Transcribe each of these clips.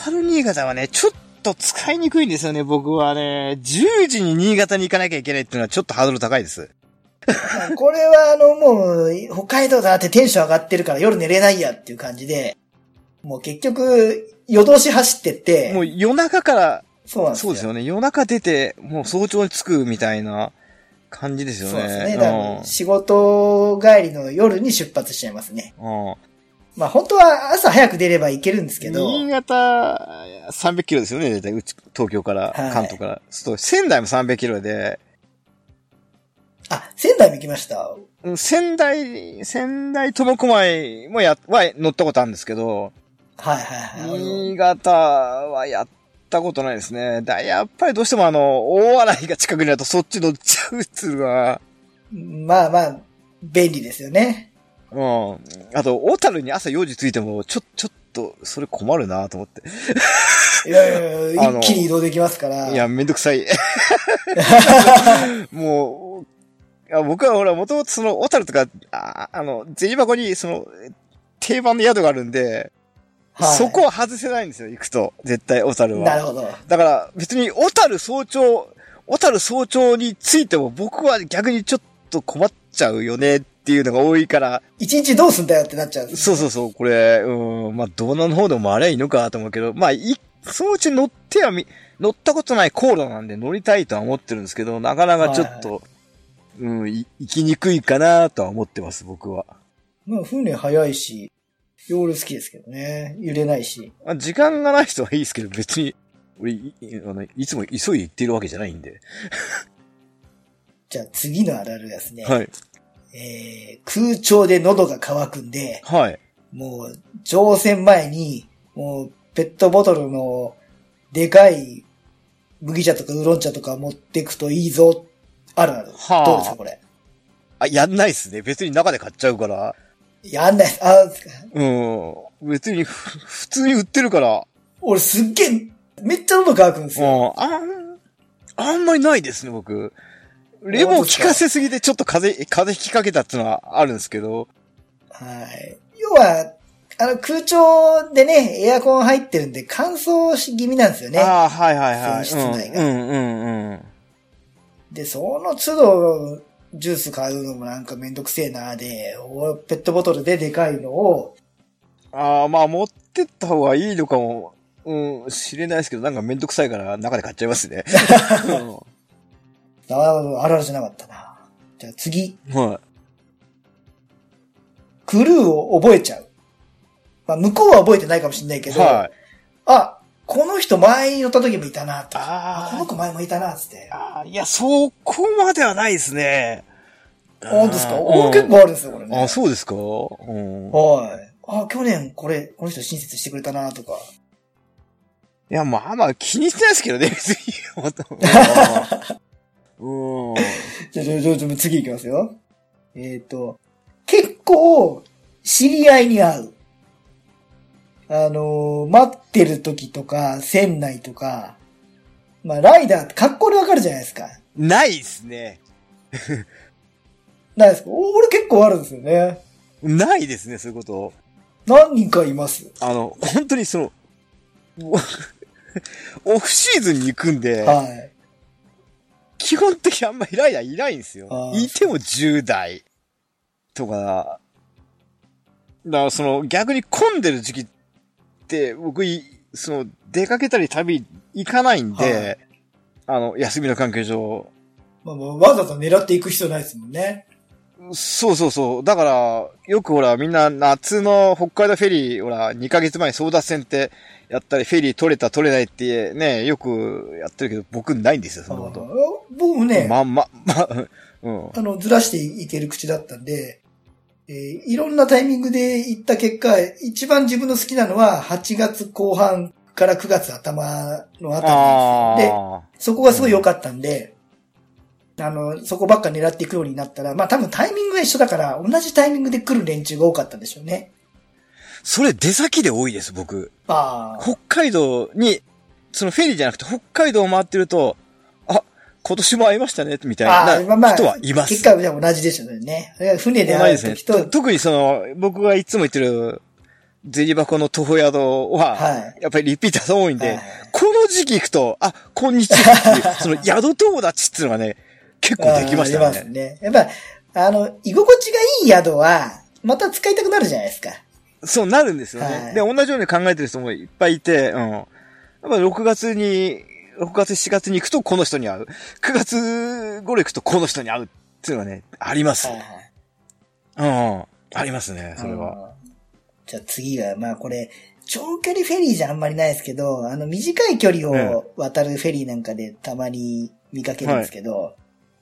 小樽新潟はね、ちょっと使いにくいんですよね、僕はね。10時に新潟に行かなきゃいけないっていうのはちょっとハードル高いです。 これはもう、北海道だってテンション上がってるから夜寝れないやっていう感じで、もう結局、夜通し走ってって、 もう夜中から、 そうなんですよ。 そうですよね。夜中出て、もう早朝に着くみたいな感じですよね。 そうですね。だから仕事帰りの夜に出発しちゃいますね。まあ本当は朝早く出れば行けるんですけど。 新潟300キロですよね、大体東京から、関東から。そう、仙台も300キロで。 あ、仙台も行きました。 仙台苫小牧もは乗ったことあるんですけど。 はいはいはい。 新潟はやったことないですね。やっぱりどうしても大洗が近くにあるとそっち乗っちゃうっつうのは。 まあまあ、便利ですよね。 うん。あと、小樽に朝4時着いても、ちょっと、それ困るなと思って。 いや、一気に移動できますから。 いや、めんどくさい。もう、僕はほら、もともと小樽とか、銭箱に、定番の宿があるんで、はい、そこは外せないんですよ、行くと。絶対、小樽は。 なるほど。 だから、別に、小樽早朝に着いても、僕は逆にちょっと困っちゃうよねっていうのが多いから。 一日どうすんだよってなっちゃうんですね。そう、これ、まあ、道南の方でも回ればいいのかと思うけど、まあ、そのうち乗ったことない航路なんで乗りたいとは思ってるんですけど、なかなかちょっと、行きにくいかなとは思ってます、僕は。 まあ、船早いし、夜好きですけどね。揺れないし。 時間がない人はいいですけど、別に、俺、いつも急いで行ってるわけじゃないんで。 じゃあ次のあるあるですね。 はい。 空調で喉が渇くんで、 はい。 もう、乗船前に、もう、ペットボトルのでかい麦茶とかウーロン茶とか持ってくといいぞ。あるある。はあ、どうですかこれ。 やんないっすね。別に中で買っちゃうから。 やんないっす。 別に普通に売ってるから。 俺すっげえ、めっちゃ喉乾くんですよ。 あんまりないですね、僕。レモン効かせすぎてちょっと風邪ひきかけたっていうのはあるんですけど。 はい。要は、空調でね、エアコン入ってるんで乾燥し気味なんですよね。 はい。 室内が。で、その都度、ジュース買うのもなんかめんどくせえなーで、ペットボトルででかいのを。 まあ持ってった方がいいのかも、知れないですけど、なんかめんどくさいから中で買っちゃいますね。 あるあるじゃなかったな。じゃあ次。 はい。 クルーを覚えちゃう。まあ、向こうは覚えてないかもしれないけど、はい、この人前に乗った時もいたなと。この子前もいたなつって。 いや、そこまではないですね。 本当ですか？結構あるんですよ、これね。 そうですか？ はい。去年この人親切してくれたなとか。 いや、まあ気にしてないですけどね、別に。 じゃあ次行きますよ。結構、知り合いに会う。待ってる時とか、船内とか、まあ、ライダーって格好でわかるじゃないですか。 ないっすね。 ないですか？俺結構あるんですよね。 ないですね、そういうこと。 何人かいます。 本当にオフシーズンに行くんで、はい。基本的にあんまりライダーいないんですよ。いても10代とか、だから逆に混んでる時期って、僕、出かけたり旅行かないんで、はい、休みの関係上。 まあ、わざと狙っていく必要ないですもんね。 そう。だから、よくほら、みんな夏の北海道フェリー、ほら、2ヶ月前に争奪戦ってやったり、フェリー取れた取れないってね、よくやってるけど、僕ないんですよ、そのこと。 僕もね、 うん。 ずらしていける口だったんで、いろんなタイミングで行った結果、一番自分の好きなのは8月後半から9月頭のあたりで、そこがすごい良かったんで、そこばっか狙っていくようになったら、まあ多分タイミングが一緒だから、同じタイミングで来る連中が多かったんでしょうね。 それ出先で多いです、僕。北海道に、フェリーじゃなくて北海道を回ってると、今年も会いましたね、みたいな人はいます。 結果は同じでしょうね。船で会う時と。 特に僕がいつも言ってる、 銭箱の徒歩宿は、やっぱりリピーターが多いんで、この時期行くと、あ、こんにちはっていう、その宿友達っていうのがね、結構できましたね。 ありますね。やっぱ、居心地がいい宿は、また使いたくなるじゃないですか。 そうなるんですよね。で、同じように考えてる人もいっぱいいて、やっぱ6月、7月に行くとこの人に会う。9月頃行くとこの人に会うっていうのはね、あります。ありますね、それは。 じゃあ次は、まあこれ、長距離フェリーじゃあんまりないですけど、短い距離を渡るフェリーなんかでたまに見かけるんですけど、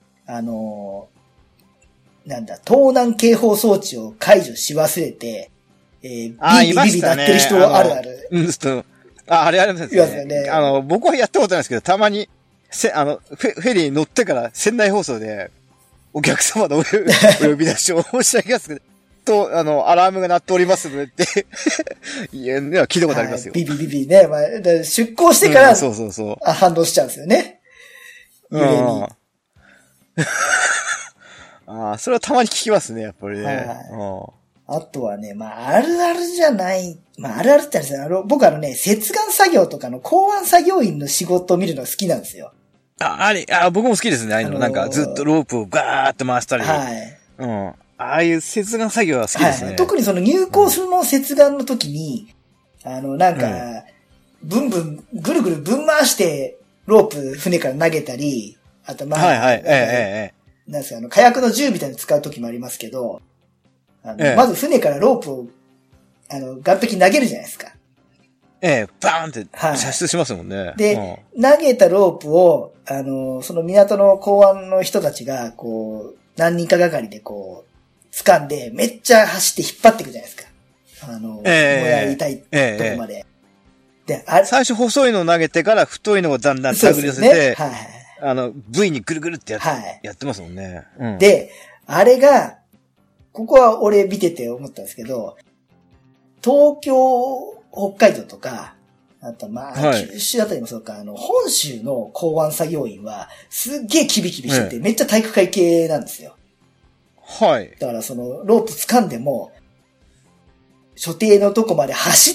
なんだ、盗難警報装置を解除し忘れて、ビビビ鳴ってる人あるある。 あれありますね。僕はやったことないですけど、たまに、フェリーに乗ってから船内放送で、お客様のお呼び出しを申し上げますけど、アラームが鳴っておりますのでって、いや、聞いたことありますよ。 ビビビビね。まあ、出港してから、 そう。 反応しちゃうんですよね。 それはたまに聞きますね、やっぱりね。 あとはね、まあ、あるあるじゃない、まあ、あるあるってあれですね、僕接岸作業とかの港湾作業員の仕事を見るのが好きなんですよ。 僕も好きですね、なんかずっとロープをガーッと回したり。ああいう接岸作業は好きですね。 特にその入港するの接岸の時に、なんか、ブンブン、ぐるぐるぶん回して、ロープ船から投げたり、あとまあ、なんですか、火薬の銃みたいに使う時もありますけど、まず船からロープを、岸壁に投げるじゃないですか。 バーンって射出しますもんね。 で、投げたロープを、その港の港湾の人たちが、こう、何人かがかりでこう、掴んで、めっちゃ走って引っ張っていくじゃないですか。もやりたいとこまで。 で、最初細いのを投げてから太いのをだんだん手繰り寄せて、V にぐるぐるってやってますもんね。 で、あれが、ここは俺見てて思ったんですけど、東京、北海道とか、あとまあ、九州あたりもそうか、本州の港湾作業員は、すっげえキビキビしてて、めっちゃ体育会系なんですよ。 はい。 だからその、ロープ掴んでも、所定のとこまで走って、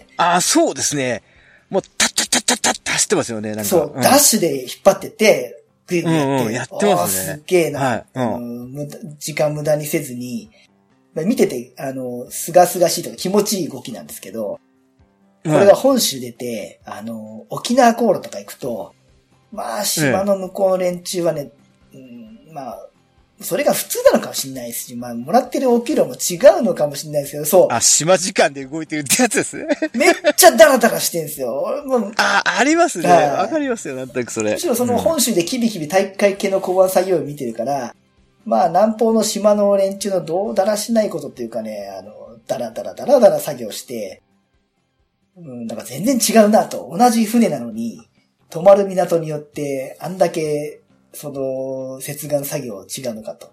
そうですね。もう、タッタッタッタッタッって走ってますよね、なんか。 そう、ダッシュで引っ張ってって、グイグイやって、 やってますね。 すっげえな、時間無駄にせずに、見てて、すがすがしいとか気持ちいい動きなんですけど、これが本州出て、沖縄航路とか行くと、まあ、島の向こうの連中はね、まあ、それが普通なのかもしれないですし、まあ、もらってるお給料も違うのかもしれないですけど、そう。 島時間で動いてるってやつですね。 めっちゃダラダラしてんすよ。 ありますね。わかりますよ、なんとなくそれ。 むしろその本州でキビキビ体育会系の港湾作業を見てるから、まあ、南方の島の連中のどうだらしないことっていうかね、ダラダラ作業して、だから全然違うなと。同じ船なのに、泊まる港によって、あんだけ、接岸作業違うのかと。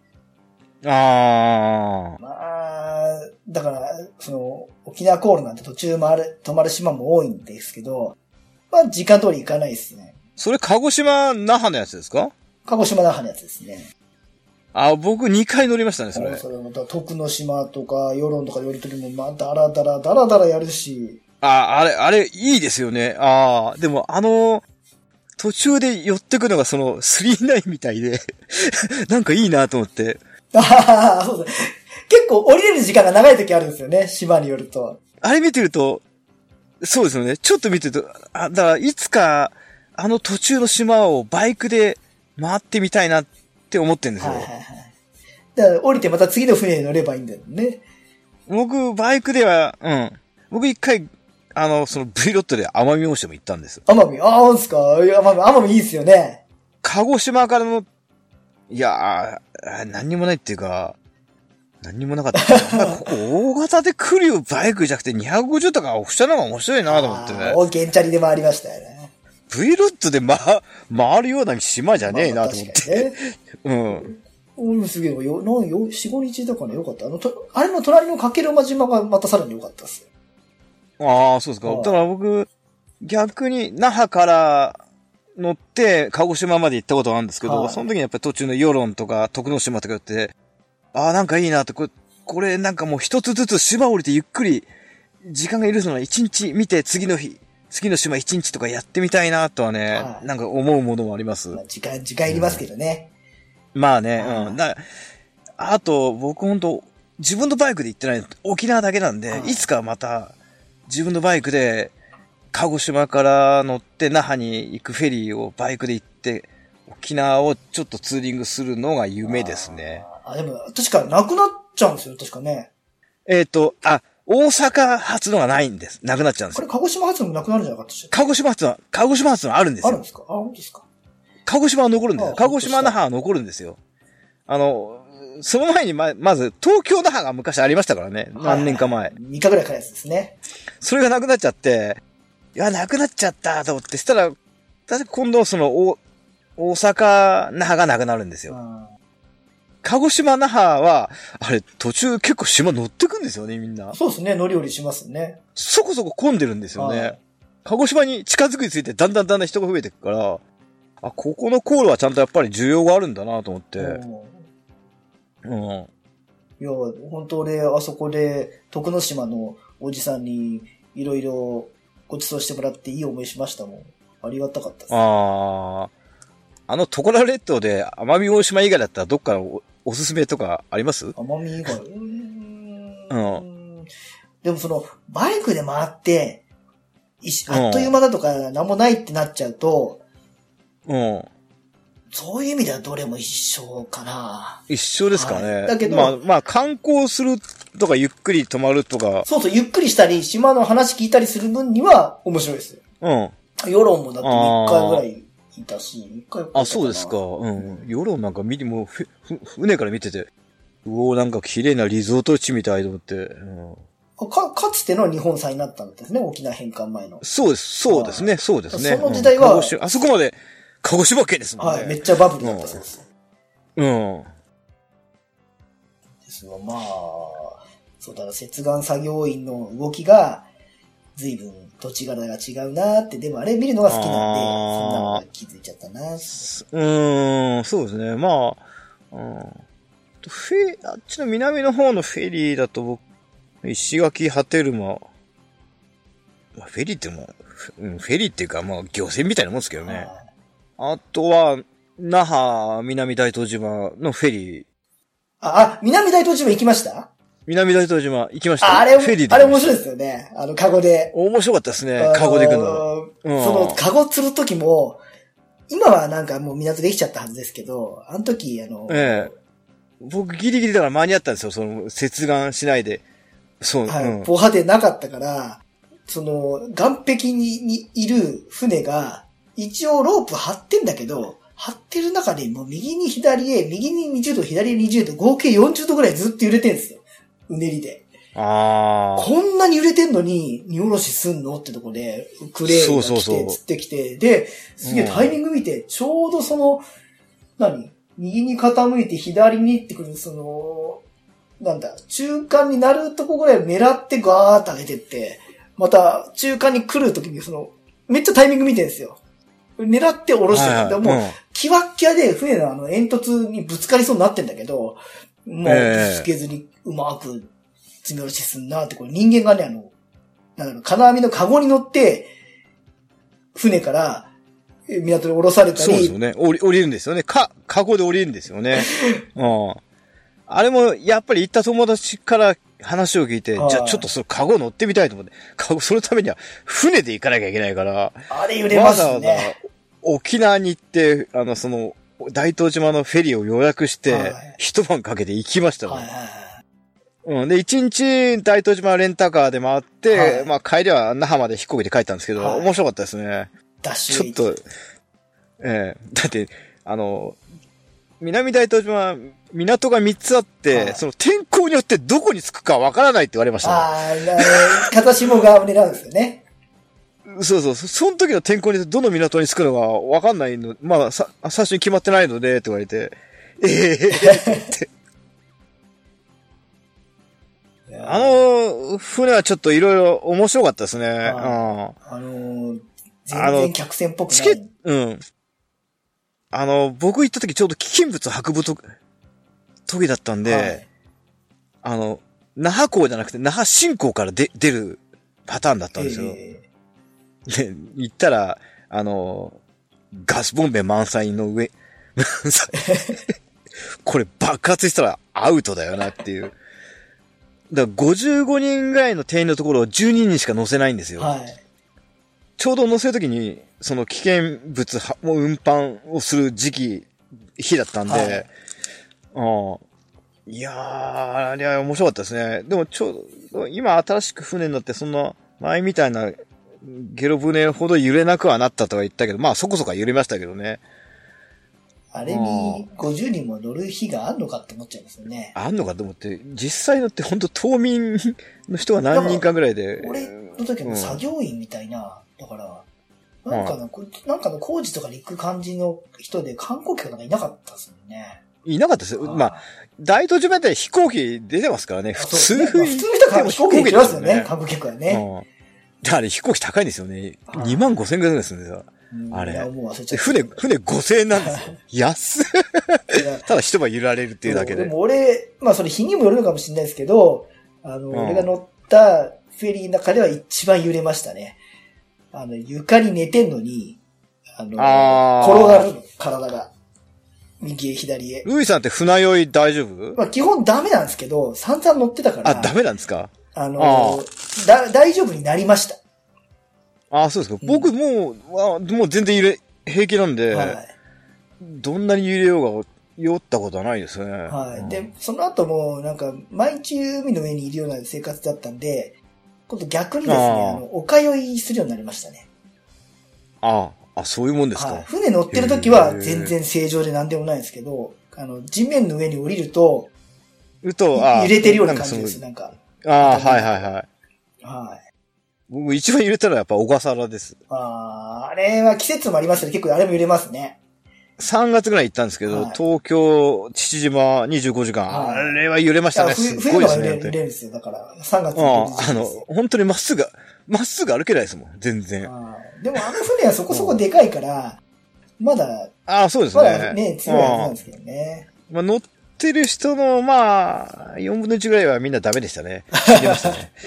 まあ、だから、沖縄航路なんて途中泊まる島も多いんですけど、まあ、時間通り行かないですね。 それ、鹿児島、那覇のやつですか？ 鹿児島那覇のやつですね。 僕2回乗りましたね、それ。 それまた徳之島とか、与論とか頼朝も、まあ、ダラダラやるし。 あれ、いいですよね。でも途中で寄ってくのが39みたいで、なんかいいなと思って。 そうです。結構降りれる時間が長い時あるんですよね、島によると。 あれ見てると、そうですよね。ちょっと見てると、だからいつか、途中の島をバイクで回ってみたいなって思ってるんですよ。 だから降りてまた次の船に乗ればいいんだよね。 僕、バイクでは、僕一回、V ロットで奄美大島行ったんです。 奄美ですか？奄美いいですよね。 鹿児島からの、いや何にもないっていうか、何にもなかった。大型で来るよ、バイクじゃなくて250とかオフ車の方が面白いなと思ってね。 ゲンチャリで回りましたよね。 V ロットで回るような島じゃねえなと思って。 すげえ、4、5日だからよかった。あれの隣の加計呂麻島がまたさらに良かったですよ。 そうですか。だから僕、逆に那覇から乗って鹿児島まで行ったことがあるんですけど、その時にやっぱり途中の与論とか徳之島とか寄って、なんかいいなって、これなんかもう一つずつ島降りてゆっくり時間が許すのは1日見て次の島1日とかやってみたいなとはね、なんか思うものもあります。 時間いりますけどね。 まあね、あと、僕ほんと、自分のバイクで行ってないの沖縄だけなんで、いつかまた、自分のバイクで、鹿児島から乗って那覇に行くフェリーをバイクで行って、沖縄をちょっとツーリングするのが夢ですね。 でも、確かなくなっちゃうんですよ、確かね。 大阪発のがないんです。なくなっちゃうんですよ。 これ、鹿児島発のなくなるんじゃなかったっけ？ 鹿児島発のあるんですよ。 あるんですか？本当ですか？ 鹿児島は残るんですよ。鹿児島那覇は残るんですよ。その前にまず、東京那覇が昔ありましたからね。何年か前。 3日ぐらいからやつですね。 それがなくなっちゃって、なくなっちゃったと思って、したら、今度大阪那覇がなくなるんですよ。鹿児島那覇は、あれ、途中結構島乗ってくんですよね、みんな。 そうですね、乗り降りしますね。 そこそこ混んでるんですよね。鹿児島に近づくについてだんだん人が増えてくから、ここの航路はちゃんとやっぱり需要があるんだなと思って。 いや、本当俺、あそこで、徳之島のおじさんに、いろいろご馳走してもらっていい思いしましたもん。ありがたかったです。 トコラ列島で奄美大島以外だったらどっかおすすめとかあります？ 奄美以外でもバイクで回って、あっという間だとか何もないってなっちゃうと、そういう意味ではどれも一緒かな。 一緒ですかね。だけど、まあ観光するとかゆっくり泊まるとか。 そう、ゆっくりしたり、島の話聞いたりする分には面白いですよ。世論もだって3回ぐらいいたし、1回そうですか。世論なんかも船から見てて、なんか綺麗なリゾート地みたいと思って。 かつての日本祭になったんですね、沖縄返還前の。 そうですね。その時代は、 あそこまで、鹿児島県ですもんね。 めっちゃバブリーだったそうです。ですが、そうだな、接岸作業員の動きが、随分土地柄が違うなって、でもあれ見るのが好きなんで、そんなのが気づいちゃったな。 そうですね。あっちの南の方のフェリーだと僕、石垣波照間、フェリーっていうか、漁船みたいなもんですけどね。あとは、那覇、南大東島のフェリー。 南大東島行きました？ 南大東島行きました。 あれ面白いですよね。カゴで。 面白かったですね。カゴで行くの。カゴ釣る時も、今はなんかもう港できちゃったはずですけど、あの時、 僕ギリギリだから間に合ったんですよ。接岸しないで。 防波堤なかったから、岸壁にいる船が、一応ロープ張ってんだけど、張ってる中でもう右に20度、左に20度、合計40度ぐらいずっと揺れてんですよ。うねりで。こんなに揺れてんのに、荷下ろしすんのってとこで、クレーンが来て、釣ってきて、で、すげえタイミング見て、ちょうど右に傾いて左にってくる、中間になるとこぐらいを狙ってガーッと上げてって、また中間に来るときにめっちゃタイミング見てるんですよ。狙って下ろしてる。でもう、キワッキワで船の煙突にぶつかりそうになってんだけど、もうぶつけずにうまく積み下ろしすんなって、これ人間がね、金網のカゴに乗って、船から港で下ろされたり。 そうですよね。降りるんですよね。カゴで降りるんですよね。あれも、やっぱり行った友達から話を聞いて、じゃあちょっとカゴ乗ってみたいと思って、そのためには船で行かなきゃいけないから、 あれ揺れますね。 わざわざ沖縄に行って、大東島のフェリーを予約して、一晩かけて行きましたね。で、一日大東島レンタカーで回って、帰りは那覇まで飛行機で帰ったんですけど、面白かったですね。ちょっと、だって、南大東島、港が3つあって、天候によってどこに着くかわからないって言われましたね。 風下側を狙うんですよね。 そう。その時の天候によってどの港に着くのかわかんないの、最初に決まってないので、って言われて、って船はちょっといろいろ面白かったですね。 全然客船っぽくない。 僕行った時ちょうど危険物運ぶ時だったんで、那覇港じゃなくて那覇新港から出るパターンだったんですよ。で、行ったら、ガスボンベ満載の上、これ爆発したらアウトだよなっていう。だから55人ぐらいの定員のところを12人しか乗せないんですよ。はい。ちょうど乗せるときに、その危険物も運搬をする日だったんで、はい、いやー、あれは面白かったですね。でも今新しく船に乗ってそんな前みたいなゲロ船ほど揺れなくはなったとは言ったけど、まあそこそこは揺れましたけどね。 あれに50人も乗る日があんのかって思っちゃいますよね。 あんのかと思って、実際乗って本当島民の人が何人かぐらいで。 俺の時も作業員みたいな、だから、なんかの工事とかに行く感じの人で観光客なんかいなかったですもんね。 いなかったですよ。まあ、大東島って飛行機出てますからね。普通に。 普通の人は飛行機出ますよね、観光客はね。 だから飛行機高いんですよね。25,000円ぐらいですね。あれ。船5,000円なんですよ。安っ。ただ一晩揺られるっていうだけで。 でも俺、まあそれ日にもよるのかもしれないですけど、俺が乗ったフェリーの中では一番揺れましたね。床に寝てんのに、転がるの、体が。右へ左へ。 ルイさんって船酔い大丈夫？ まあ基本ダメなんですけど、散々乗ってたから。 あ、ダメなんですか？ 大丈夫になりました。 ああ、そうですか。僕もう全然平気なんで、はい、どんなに揺れようが酔ったことはないですね。 はい。で、その後もなんか毎日海の上にいるような生活だったんで、今度逆にですね、お通いするようになりましたね。 あ、そういうもんですか。 はい。船乗ってる時は全然正常で何でもないんですけど、地面の上に降りると、揺れてるような感じです、なんか。 はいはいはい。はい。 僕一番揺れたらやっぱ小笠原です。 あれは季節もありますね。結構あれも揺れますね。 3月ぐらい行ったんですけど、はい、東京、父島25時間、あれは揺れましたね。すごいですね。 冬は揺れるんですよ。だから、3月に本当にまっすぐ歩けないですもん、全然。 でも船はそこそこでかいから、まだ、 そうですね。 まだね、強いやつなんですけどね。 まあ、乗ってる人の、まあ、4分の1ぐらいはみんなダメでしたね。死にましたね。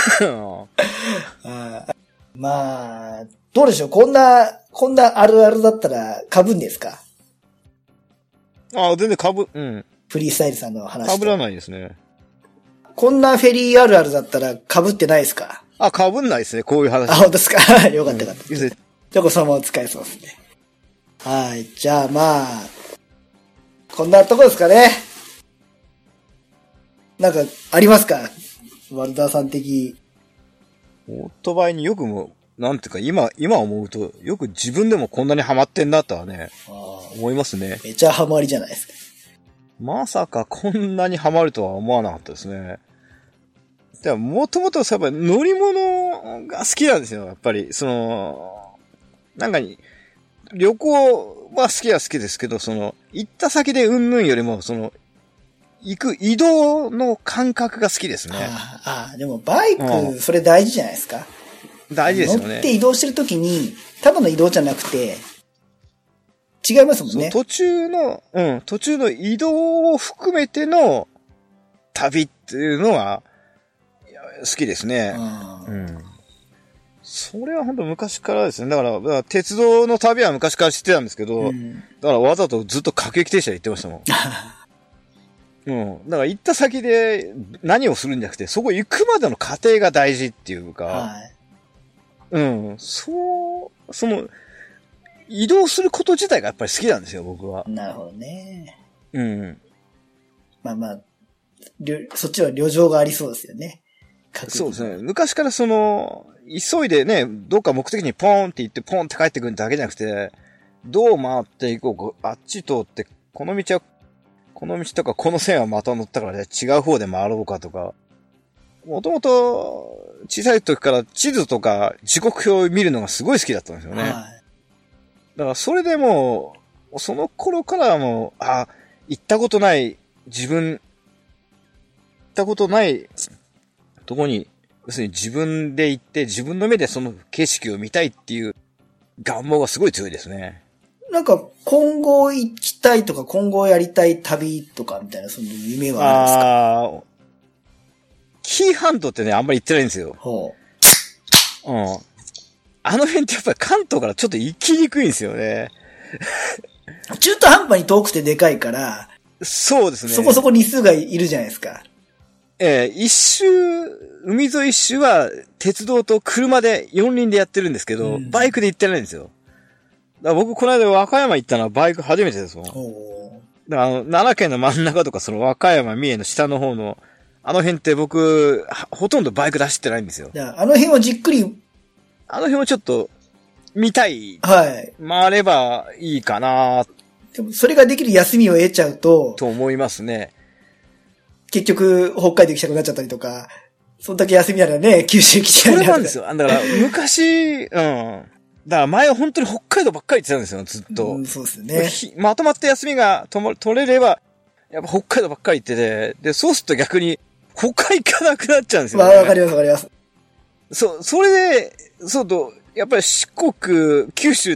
まあ、どうでしょう、こんなあるあるだったら被んですか？ 全然フリースタイルさんの話。 被らないですね。 こんなフェリーあるあるだったら被ってないですか？ 被んないですね、こういう話。 本当ですか？よかった。じゃあそのまま使えそうですね。はい、じゃあまあ、こんなとこですかね。なんか、ありますか？ワルダーさん的。 オートバイによくなんていうか、今思うと、よく自分でもこんなにハマってんなとはね、思いますね。 めちゃハマりじゃないですか。 まさかこんなにハマるとは思わなかったですね。でも、もともとやっぱり乗り物が好きなんですよ、やっぱり。なんか旅行は好きですけど、行った先でうんぬんよりも、行く移動の感覚が好きですね。 でもバイク、それ大事じゃないですか。 大事ですよね。 乗って移動してるときに、ただの移動じゃなくて、違いますもんね。 途中の移動を含めての旅っていうのは、好きですね。それは本当昔からですね。だから鉄道の旅は昔から知ってたんですけど、だからわざとずっと各駅停車で行ってましたもん。だから行った先で何をするんじゃなくて、そこ行くまでの過程が大事っていうか、移動すること自体がやっぱり好きなんですよ、僕は。 なるほどね。まあ、そっちは旅情がありそうですよね。 そうですね。昔から急いでね、どっか目的にポーンって行ってポーンって帰ってくるだけじゃなくて、どう回っていこう、あっち通って、この道とかこの線はまた乗ったからね、違う方で回ろうかとか。もともと小さい時から地図とか時刻表を見るのがすごい好きだったんですよね。だからそれでもう、その頃からもう、行ったことないとこに、要するに自分で行って自分の目でその景色を見たいっていう願望がすごい強いですね。 なんか今後行きたいとか今後やりたい旅とかみたいなその夢はあるんですか？ 紀伊半島ってね、あんまり行ってないんですよ。 あの辺ってやっぱり関東からちょっと行きにくいんですよね。 中途半端に遠くてでかいから、 そうですね。 そこそこ日数がいるじゃないですか。 一周、海沿い一周は鉄道と車で4輪でやってるんですけど、バイクで行ってないんですよ。だから僕この間和歌山行ったのはバイク初めてですもん。だから奈良県の真ん中とかその和歌山、三重の下の方の、あの辺って僕、ほとんどバイクで走ってないんですよ。 あの辺をじっくり、 あの辺をちょっと見たい。 はい。 回ればいいかな。 でもそれができる休みを得ちゃうと。 と思いますね。 結局、北海道行きたくなっちゃったりとか、そんだけ休みならね、九州来ちゃう。 それなんですよ。だから昔、だから前は本当に北海道ばっかり行ってたんですよ、ずっと。 そうですね。 まとまった休みが取れれば、やっぱ北海道ばっかり行ってて、で、そうすると逆に、他行かなくなっちゃうんですよね。 わかりますわかります。 それで、やっぱり四国、九州って、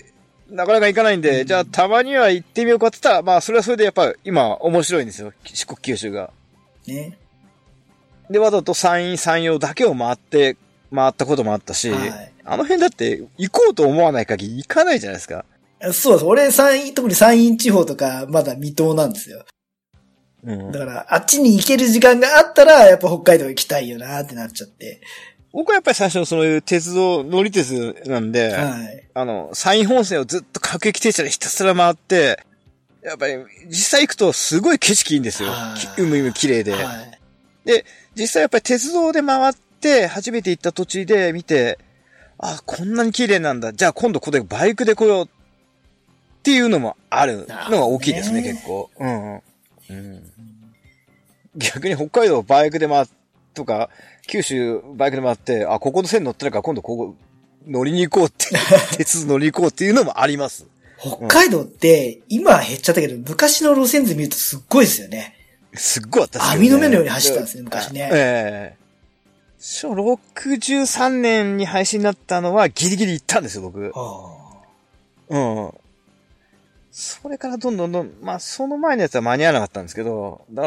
なかなか行かないんで、じゃあたまには行ってみようかって言ったら、それはそれでやっぱ今面白いんですよ。四国、九州が。 ね。 で、わざと山陰、山陽だけを回ったこともあったし、あの辺だって行こうと思わない限り行かないじゃないですか。 そうです。俺特に山陰地方とかまだ未踏なんですよ。だから、あっちに行ける時間があったら、やっぱ北海道行きたいよなってなっちゃって。 僕はやっぱり最初のそういう鉄道、乗り鉄なんで、山陰本線をずっと各駅停車でひたすら回って、やっぱり実際行くとすごい景色いいんですよ。海も綺麗で。で、実際やっぱり鉄道で回って初めて行った土地で見て、こんなに綺麗なんだ。じゃあ今度ここでバイクで来ようっていうのもあるのが大きいですね、結構。逆に北海道バイクでとか、九州バイクで回って、ここの線乗ってるから今度ここ乗りに行こうって、鉄道乗りに行こうっていうのもあります。 北海道って、今は減っちゃったけど、昔の路線図見るとすっごいですよね。 すっごいあったっすよね。 網の目のように走ったんですね、昔ね。 63年に廃止になったのはギリギリ行ったんですよ、僕。それからどんどん、その前のやつは間に合わなかったんですけど、だから、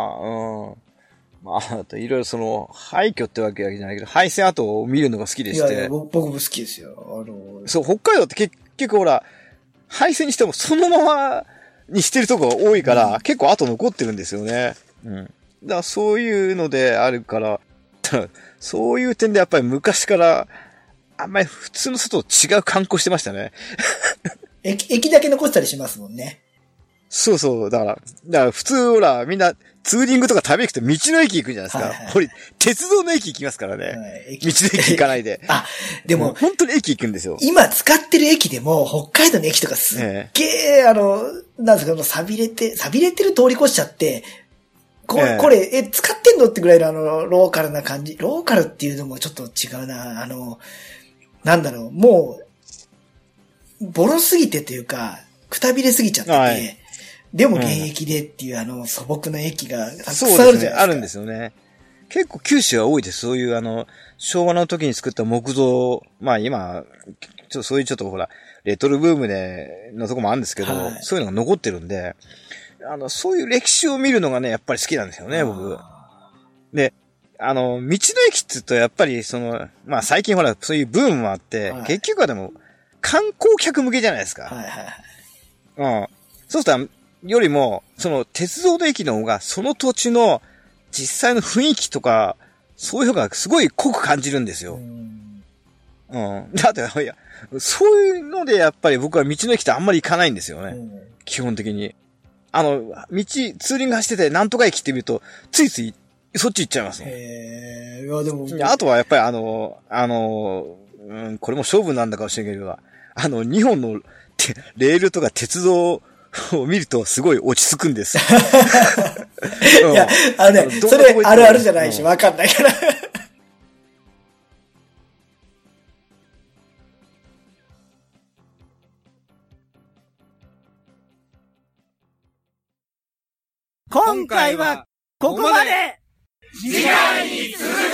いろいろ廃墟ってわけじゃないけど、廃線跡を見るのが好きでして。 いや僕も好きですよ。 そう、北海道って結局ほら、廃線にしてもそのままにしてるとこが多いから、結構跡残ってるんですよね。だからそういうのであるから、そういう点でやっぱり昔から、あんまり普通の外と違う観光してましたね。 駅だけ残したりしますもんね。 そう。だから普通ほら、みんなツーリングとか旅行くと道の駅行くじゃないですか。これ、鉄道の駅行きますからね。道の駅行かないで。 でも、 本当に駅行くんですよ。 今使ってる駅でも、北海道の駅とかすっげえ、なんですか、錆びれてる通り越しちゃって、これ、使ってんのってぐらいのローカルな感じ。ローカルっていうのもちょっと違うな。なんだろう、もう、ボロすぎてというか、くたびれすぎちゃってて、でも現役でっていう素朴な駅がたくさんあるじゃないですか。 あるんですよね。結構九州は多いです。そういう昭和の時に作った木造、今、そういうちょっとほら、レトロブームのとこもあるんですけど、そういうのが残ってるんで、そういう歴史を見るのがね、やっぱり好きなんですよね、僕。で、道の駅って言うと、やっぱり最近ほら、そういうブームもあって、結局はでも、観光客向けじゃないですか。そうすると、よりも、鉄道の駅の方が、その土地の実際の雰囲気とか、そういうのがすごい濃く感じるんですよ。だって、そういうのでやっぱり僕は道の駅ってあんまり行かないんですよね。基本的に。ツーリング走ってて、なんとか駅って見ると、ついつい、そっち行っちゃいますね。 いや、でも。 あとはやっぱりこれも勝負なんだかもしれないけど、日本のレールとか鉄道を見るとすごい落ち着くんです。 いや、それあるあるじゃないし、わかんないから。 今回はここまで。次回に続く。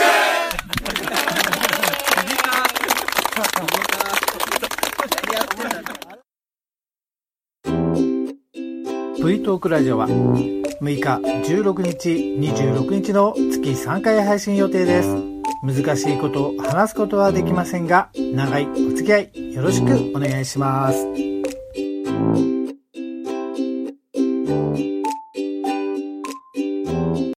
V トークラジオは6日、16日、26日の月3回配信予定です。 難しいことを話すことはできませんが、長いお付き合いよろしくお願いします。